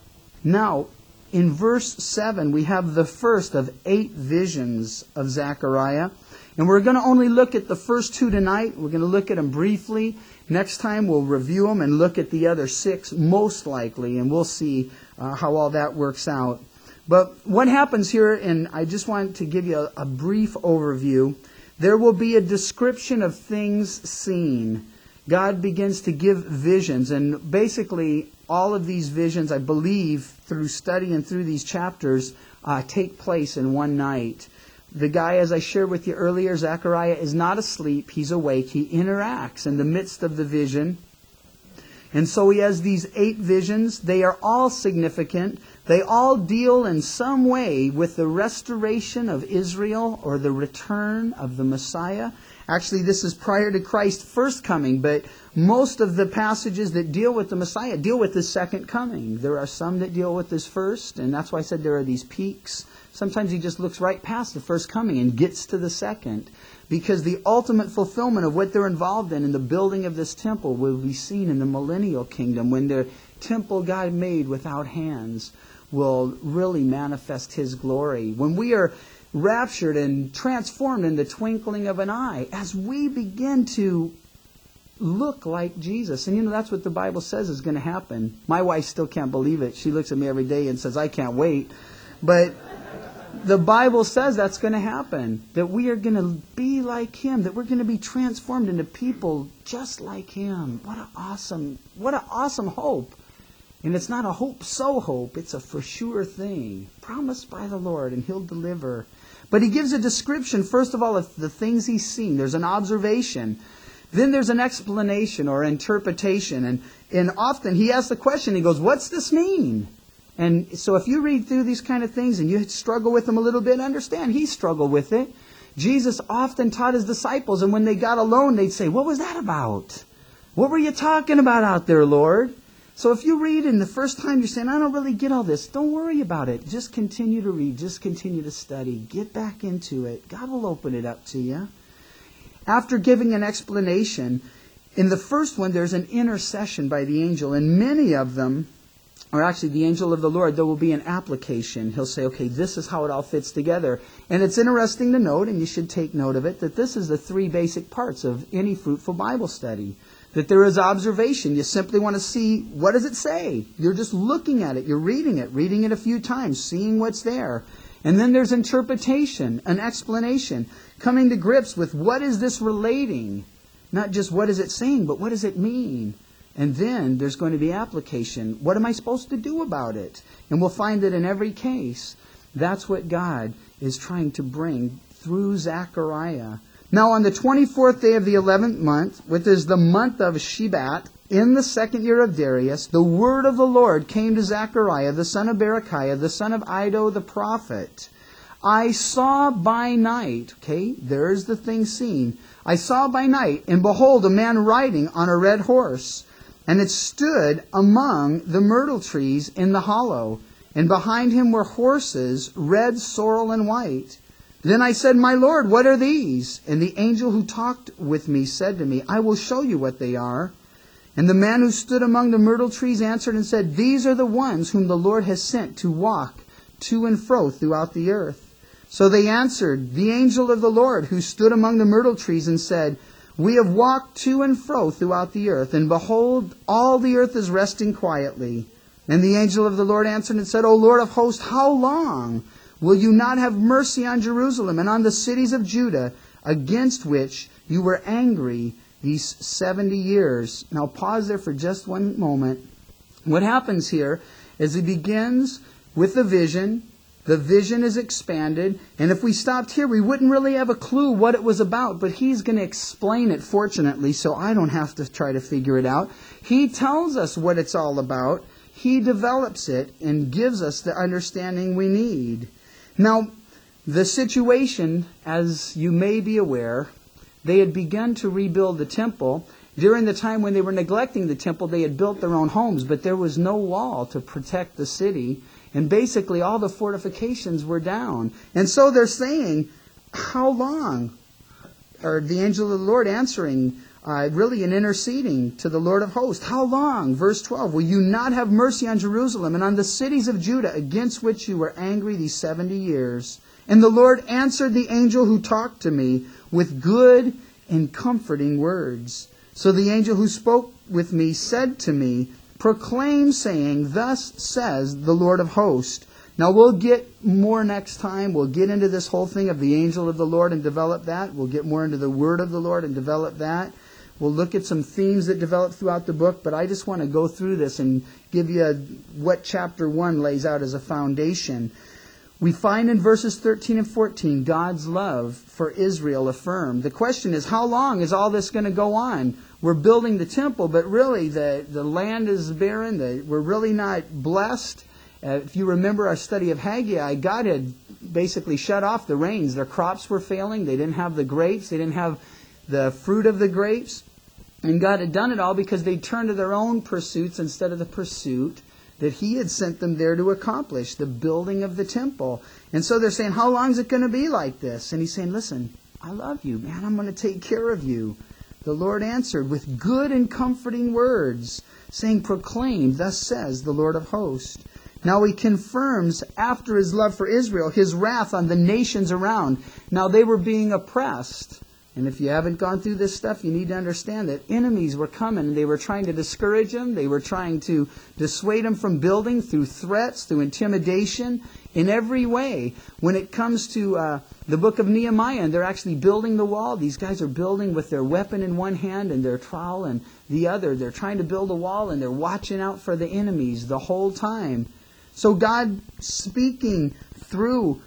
Now, in verse 7, we have the first of 8 visions of Zechariah. And we're going to only look at the first 2 tonight. We're going to look at them briefly. Next time we'll review them and look at the other 6, most likely. And we'll see how all that works out. But what happens here, and I just want to give you a brief overview. There will be a description of things seen. God begins to give visions. And basically, all of these visions, I believe, through study and through these chapters, take place in one night. The guy, as I shared with you earlier, Zechariah, is not asleep. He's awake. He interacts in the midst of the vision. And so he has these 8 visions. They are all significant. They all deal in some way with the restoration of Israel or the return of the Messiah. Actually, this is prior to Christ's first coming, but most of the passages that deal with the Messiah deal with His second coming. There are some that deal with His first, and that's why I said there are these peaks. Sometimes He just looks right past the first coming and gets to the second, because the ultimate fulfillment of what they're involved in the building of this temple will be seen in the millennial kingdom, when the temple God made without hands will really manifest His glory. When we are raptured and transformed in the twinkling of an eye, as we begin to look like Jesus. And that's what the Bible says is going to happen. My wife still can't believe it. She looks at me every day and says, I can't wait. But the Bible says that's going to happen. That we are going to be like Him. That we're going to be transformed into people just like Him. What an awesome hope. And it's not a hope so hope. It's a for sure thing. Promised by the Lord, and He'll deliver. But He gives a description, first of all, of the things He's seen. There's an observation. Then there's an explanation or interpretation. And often He asks the question, He goes, what's this mean? And so if you read through these kind of things and you struggle with them a little bit, understand He struggled with it. Jesus often taught His disciples, and when they got alone, they'd say, what was that about? What were you talking about out there, Lord? So if you read and the first time you're saying, I don't really get all this, don't worry about it. Just continue to read. Just continue to study. Get back into it. God will open it up to you. After giving an explanation, in the first one there's an intercession by the angel, and many of them, or actually the angel of the Lord, there will be an application. He'll say, okay, this is how it all fits together. And it's interesting to note, and you should take note of it, that this is the 3 basic parts of any fruitful Bible study. That there is observation. You simply want to see, what does it say? You're just looking at it. You're reading it a few times, seeing what's there. And then there's interpretation, an explanation, coming to grips with what is this relating? Not just what is it saying, but what does it mean? And then there's going to be application. What am I supposed to do about it? And we'll find that in every case, that's what God is trying to bring through Zechariah. Now on the 24th day of the 11th month, which is the month of Shebat, in the 2nd year of Darius, the word of the Lord came to Zechariah, the son of Berechiah, the son of Iddo the prophet. I saw by night, okay, there's the thing seen. I saw by night, and behold, a man riding on a red horse, and it stood among the myrtle trees in the hollow. and behind him were horses, red, sorrel, and white. Then I said, My Lord, what are these? And the angel who talked with me said to me, I will show you what they are. And the man who stood among the myrtle trees answered and said, These are the ones whom the Lord has sent to walk to and fro throughout the earth. So they answered, The angel of the Lord who stood among the myrtle trees and said, We have walked to and fro throughout the earth, and behold, all the earth is resting quietly. And the angel of the Lord answered and said, O Lord of hosts, how long will you not have mercy on Jerusalem and on the cities of Judah, against which you were angry these 70 years? Now pause there for just one moment. What happens here is he begins with the vision. The vision is expanded, and if we stopped here, we wouldn't really have a clue what it was about, but he's going to explain it, fortunately, so I don't have to try to figure it out. He tells us what it's all about. He develops it and gives us the understanding we need. Now, the situation, as you may be aware, they had begun to rebuild the temple. During the time when they were neglecting the temple, they had built their own homes, but there was no wall to protect the city. And basically all the fortifications were down. And so they're saying, how long? Or the angel of the Lord answering, really and interceding to the Lord of hosts. How long? Verse 12, will you not have mercy on Jerusalem and on the cities of Judah against which you were angry these 70 years? And the Lord answered the angel who talked to me with good and comforting words. So the angel who spoke with me said to me, Proclaim, saying, Thus says the Lord of hosts. Now we'll get more next time. We'll get into this whole thing of the angel of the Lord and develop that. We'll get more into the word of the Lord and develop that. We'll look at some themes that develop throughout the book, but I just want to go through this and give you what chapter 1 lays out as a foundation. We find in verses 13 and 14 God's love for Israel affirmed. The question is, how long is all this going to go on? We're building the temple, but really the land is barren. We're really not blessed. If you remember our study of Haggai, God had basically shut off the rains. Their crops were failing. They didn't have the grapes. They didn't have the fruit of the grapes. And God had done it all because they turned to their own pursuits instead of the pursuit that He had sent them there to accomplish, the building of the temple. And so they're saying, how long is it going to be like this? And He's saying, listen, I love you, man. I'm going to take care of you. The Lord answered with good and comforting words, saying, Proclaim, thus says the Lord of hosts. Now He confirms, after His love for Israel, His wrath on the nations around. Now they were being oppressed. And if you haven't gone through this stuff, you need to understand that enemies were coming. They were trying to discourage them. They were trying to dissuade them from building through threats, through intimidation, in every way. When it comes to the book of Nehemiah, and they're actually building the wall, these guys are building with their weapon in one hand and their trowel in the other. They're trying to build a wall, and they're watching out for the enemies the whole time. So God, speaking through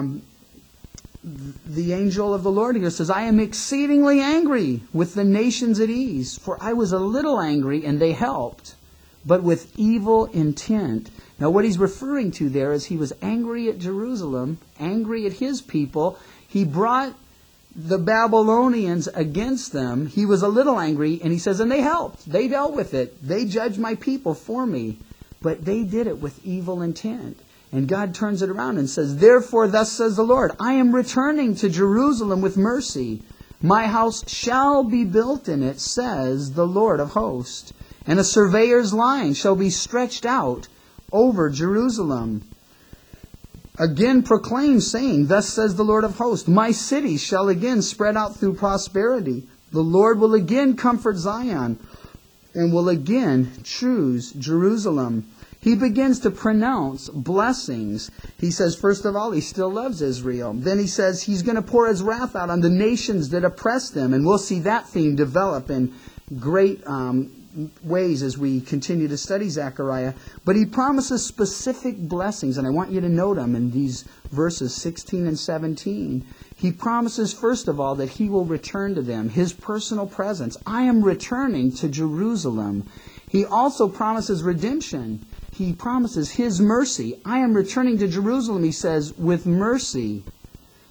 the angel of the Lord here, says, I am exceedingly angry with the nations at ease, for I was a little angry and they helped, but with evil intent. Now what he's referring to there is he was angry at Jerusalem, angry at his people. He brought the Babylonians against them. He was a little angry, and he says, and they helped. They dealt with it. They judged my people for me, but they did it with evil intent. And God turns it around and says, Therefore, thus says the Lord, I am returning to Jerusalem with mercy. My house shall be built in it, says the Lord of hosts. And a surveyor's line shall be stretched out over Jerusalem. Again proclaim, saying, Thus says the Lord of hosts, My city shall again spread out through prosperity. The Lord will again comfort Zion, and will again choose Jerusalem. He begins to pronounce blessings. He says, first of all, He still loves Israel. Then He says He's going to pour His wrath out on the nations that oppress them. And we'll see that theme develop in great ways as we continue to study Zechariah. But He promises specific blessings, and I want you to note them in these verses 16 and 17. He promises, first of all, that He will return to them, His personal presence. I am returning to Jerusalem. He also promises redemption. He promises His mercy. I am returning to Jerusalem, He says, with mercy.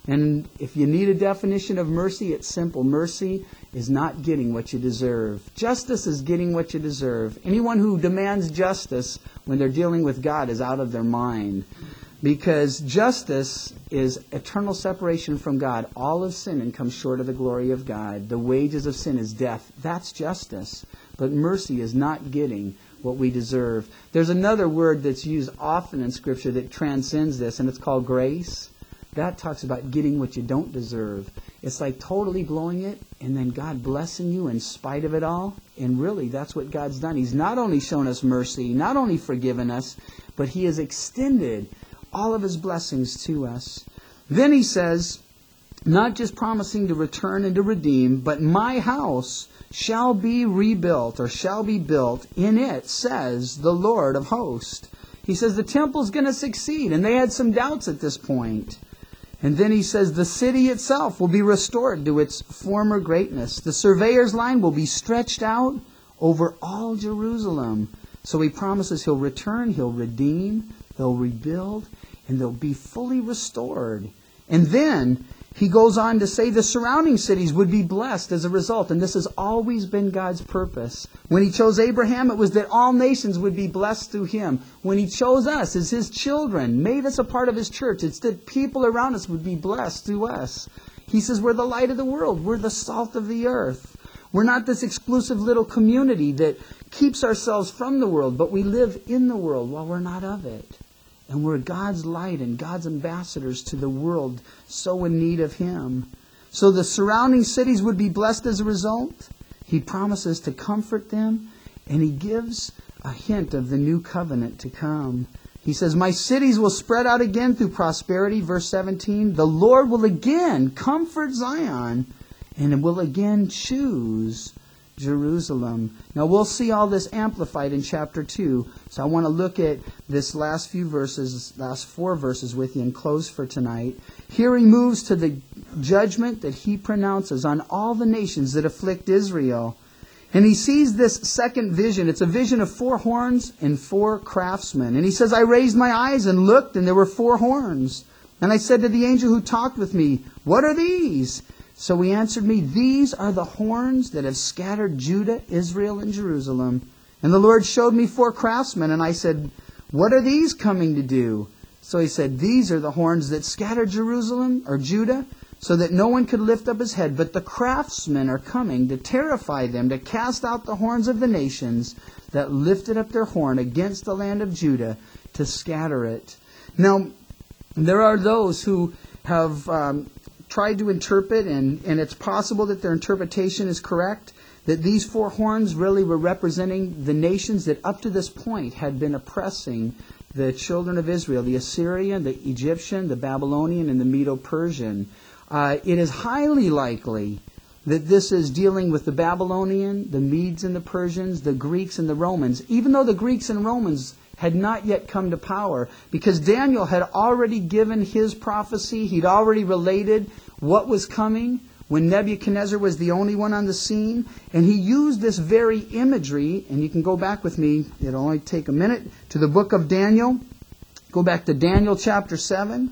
And if you need a definition of mercy, it's simple. Mercy is not getting what you deserve. Justice is getting what you deserve. Anyone who demands justice when they're dealing with God is out of their mind. Because justice is eternal separation from God. All have sinned and come short of the glory of God. The wages of sin is death. That's justice. But mercy is not getting what we deserve. There's another word that's used often in Scripture that transcends this, and it's called grace. That talks about getting what you don't deserve. It's like totally blowing it, and then God blessing you in spite of it all. And really, that's what God's done. He's not only shown us mercy, not only forgiven us, but He has extended all of His blessings to us. Then He says, not just promising to return and to redeem, but my house shall be rebuilt, or shall be built in it, says the Lord of hosts. He says the temple's going to succeed, and they had some doubts at this point. And then He says the city itself will be restored to its former greatness. The surveyor's line will be stretched out over all Jerusalem. So He promises He'll return, He'll redeem, He'll rebuild, and they'll be fully restored. And then He goes on to say the surrounding cities would be blessed as a result. And this has always been God's purpose. When He chose Abraham, it was that all nations would be blessed through him. When He chose us as His children, made us a part of His church, it's that people around us would be blessed through us. He says we're the light of the world. We're the salt of the earth. We're not this exclusive little community that keeps ourselves from the world, but we live in the world while we're not of it. And we're God's light and God's ambassadors to the world, so in need of Him. So the surrounding cities would be blessed as a result. He promises to comfort them, and He gives a hint of the new covenant to come. He says, my cities will spread out again through prosperity. Verse 17, the Lord will again comfort Zion, and will again choose Jerusalem. Now we'll see all this amplified in chapter 2. So I want to look at this last few verses, last 4 verses with you and close for tonight. Here He moves to the judgment that He pronounces on all the nations that afflict Israel. And He sees this second vision. It's a vision of 4 horns and 4 craftsmen. And He says, I raised my eyes and looked, and there were 4 horns. And I said to the angel who talked with me, what are these? So He answered me, these are the horns that have scattered Judah, Israel, and Jerusalem. And the Lord showed me 4 craftsmen, and I said, what are these coming to do? So He said, these are the horns that scattered Jerusalem, or Judah, so that no one could lift up his head. But the craftsmen are coming to terrify them, to cast out the horns of the nations that lifted up their horn against the land of Judah, to scatter it. Now, there are those who have tried to interpret, and it's possible that their interpretation is correct, that these 4 horns really were representing the nations that up to this point had been oppressing the children of Israel, the Assyrian, the Egyptian, the Babylonian, and the Medo-Persian. It is highly likely that this is dealing with the Babylonian, the Medes and the Persians, the Greeks and the Romans, even though the Greeks and Romans had not yet come to power, because Daniel had already given his prophecy. He'd already related what was coming when Nebuchadnezzar was the only one on the scene. And he used this very imagery, and you can go back with me, it'll only take a minute, to the book of Daniel. Go back to Daniel chapter 7,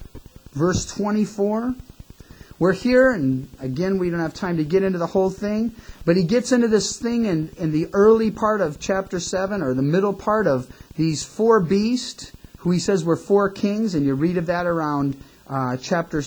verse 24. We're here, and again, we don't have time to get into the whole thing, but he gets into this thing in the early part of chapter 7, or the middle part of these 4 beasts, who he says were 4 kings, and you read of that around chapter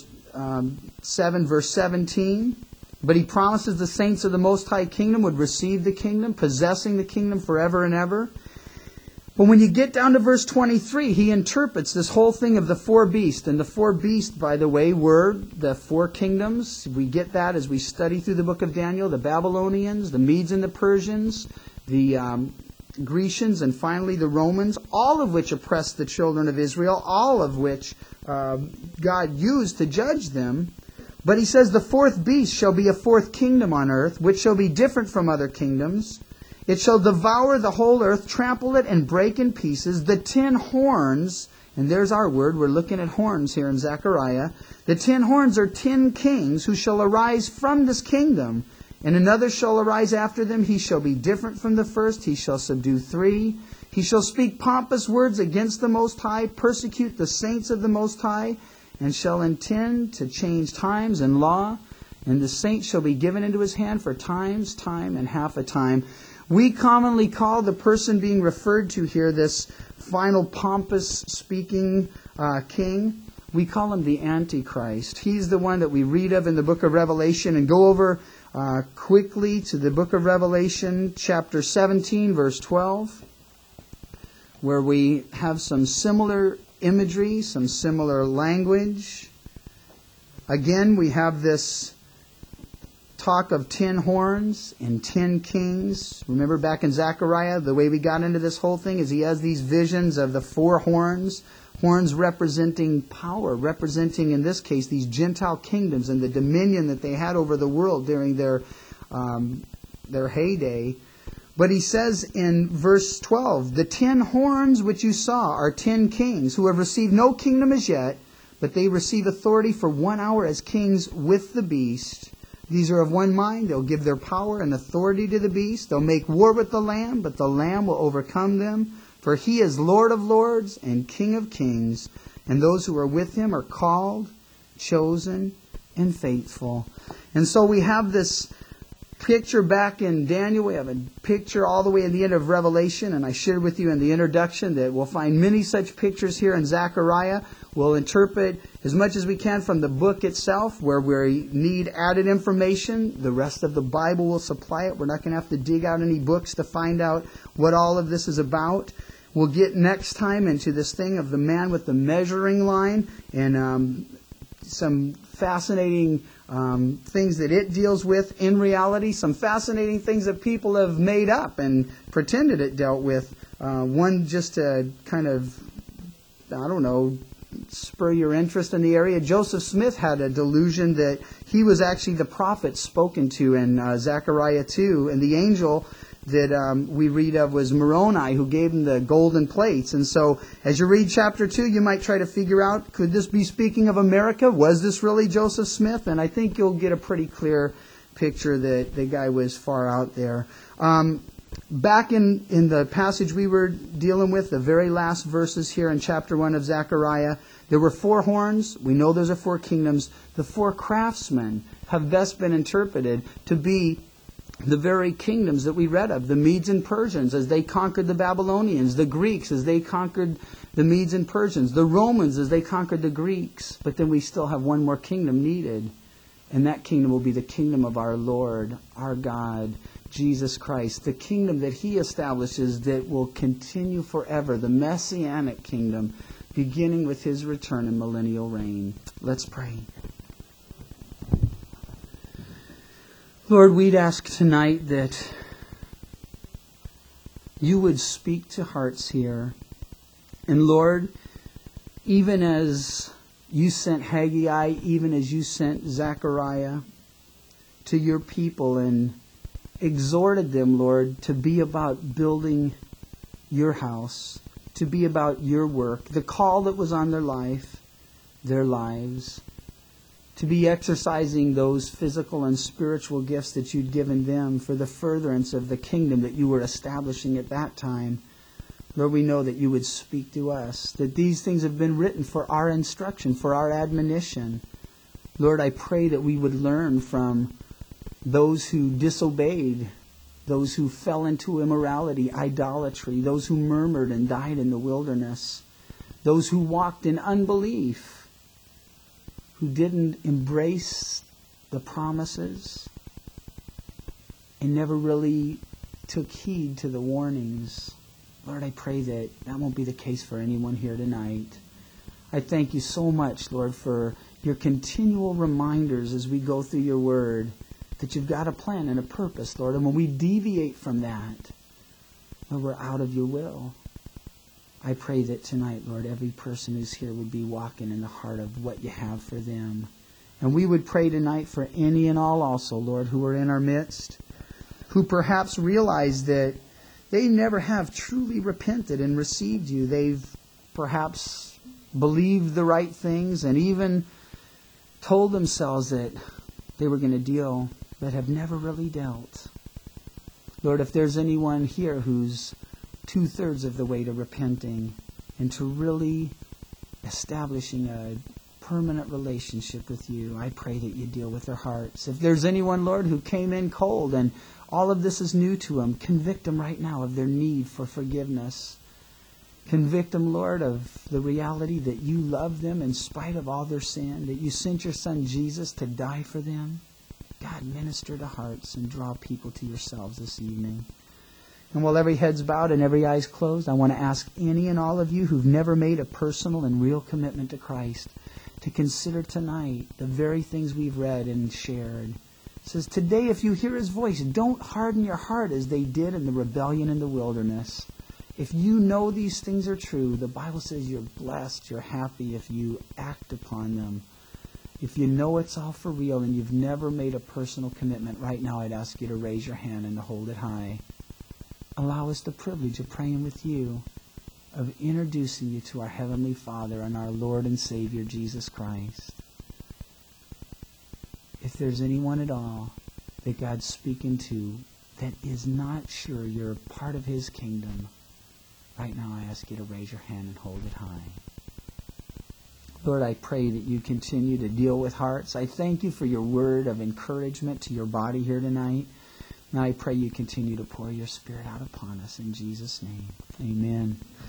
7, verse 17. But he promises the saints of the Most High Kingdom would receive the kingdom, possessing the kingdom forever and ever. But when you get down to verse 23, he interprets this whole thing of the 4 beasts. And the 4 beasts, by the way, were the 4 kingdoms. We get that as we study through the book of Daniel. The Babylonians, the Medes and the Persians, the Grecians, and finally the Romans, all of which oppressed the children of Israel, all of which God used to judge them. But he says the 4th beast shall be a 4th kingdom on earth, which shall be different from other kingdoms. It shall devour the whole earth, trample it, and break in pieces. The 10 horns, and there's our word, we're looking at horns here in Zechariah. The 10 horns are 10 kings who shall arise from this kingdom. And another shall arise after them. He shall be different from the first. He shall subdue 3. He shall speak pompous words against the Most High, persecute the saints of the Most High, and shall intend to change times and law, and the saints shall be given into his hand for times, time, and half a time. We commonly call the person being referred to here, this final pompous speaking king, we call him the Antichrist. He's the one that we read of in the book of Revelation. And go over quickly to the book of Revelation, chapter 17, verse 12, where we have some similar imagery, some similar language. Again, we have this talk of 10 horns and 10 kings. Remember back in Zechariah, the way we got into this whole thing is he has these visions of the 4 horns. Horns representing power, representing, in this case, these Gentile kingdoms and the dominion that they had over the world during their heyday. But he says in verse 12, the 10 horns which you saw are 10 kings who have received no kingdom as yet, but they receive authority for 1 hour as kings with the beast. These are of one mind. They'll give their power and authority to the beast. They'll make war with the Lamb, but the Lamb will overcome them. For he is Lord of lords and King of kings, and those who are with him are called, chosen, and faithful. And so we have this picture back in Daniel. We have a picture all the way in the end of Revelation, and I shared with you in the introduction that we'll find many such pictures here in Zechariah. We'll interpret as much as we can from the book itself, where we need added information. The rest of the Bible will supply it. We're not going to have to dig out any books to find out what all of this is about. We'll get next time into this thing of the man with the measuring line and some fascinating things that it deals with in reality, some fascinating things that people have made up and pretended it dealt with. One just to kind of, spur your interest in the area. Joseph Smith had a delusion that he was actually the prophet spoken to in Zechariah 2, and the angel that we read of was Moroni, who gave him the golden plates. And so as you read chapter 2, you might try to figure out, could this be speaking of America? Was this really Joseph Smith? And I think you'll get a pretty clear picture that the guy was far out there. Back in the passage we were dealing with, the very last verses here in chapter 1 of Zechariah, there were 4 horns. We know those are 4 kingdoms. The 4 craftsmen have best been interpreted to be the very kingdoms that we read of, the Medes and Persians as they conquered the Babylonians, the Greeks as they conquered the Medes and Persians, the Romans as they conquered the Greeks. But then we still have one more kingdom needed, and that kingdom will be the kingdom of our Lord, our God, Jesus Christ, the kingdom that He establishes that will continue forever, the Messianic kingdom, beginning with His return and millennial reign. Let's pray. Lord, we'd ask tonight that You would speak to hearts here. And Lord, even as You sent Haggai, even as You sent Zechariah to Your people and exhorted them, Lord, to be about building Your house, to be about Your work, the call that was on their life, their lives, to be exercising those physical and spiritual gifts that You'd given them for the furtherance of the kingdom that You were establishing at that time. Lord, we know that You would speak to us, that these things have been written for our instruction, for our admonition. Lord, I pray that we would learn from those who disobeyed, those who fell into immorality, idolatry, those who murmured and died in the wilderness, those who walked in unbelief, who didn't embrace the promises and never really took heed to the warnings. Lord, I pray that that won't be the case for anyone here tonight. I thank You so much, Lord, for Your continual reminders as we go through Your word, that You've got a plan and a purpose, Lord. And when we deviate from that, Lord, we're out of Your will. I pray that tonight, Lord, every person who's here would be walking in the heart of what You have for them. And we would pray tonight for any and all also, Lord, who are in our midst, who perhaps realize that they never have truly repented and received You. They've perhaps believed the right things and even told themselves that they were going to deal, but have never really dealt. Lord, if there's anyone here who's 2/3 of the way to repenting and to really establishing a permanent relationship with you. I pray that you deal with their hearts. If there's anyone, Lord, who came in cold and all of this is new to them, convict them right now of their need for forgiveness. Convict them, Lord, of the reality that you love them in spite of all their sin, that you sent your Son Jesus to die for them. God, minister to hearts and draw people to yourselves this evening. And while every head's bowed and every eye's closed, I want to ask any and all of you who've never made a personal and real commitment to Christ to consider tonight the very things we've read and shared. It says, today if you hear His voice, don't harden your heart as they did in the rebellion in the wilderness. If you know these things are true, the Bible says you're blessed, you're happy if you act upon them. If you know it's all for real and you've never made a personal commitment, right now I'd ask you to raise your hand and to hold it high. Allow us the privilege of praying with you, of introducing you to our Heavenly Father and our Lord and Savior, Jesus Christ. If there's anyone at all that God's speaking to that is not sure you're part of His kingdom, right now I ask you to raise your hand and hold it high. Lord, I pray that you continue to deal with hearts. I thank you for your word of encouragement to your body here tonight. And I pray you continue to pour your Spirit out upon us in Jesus' name. Amen.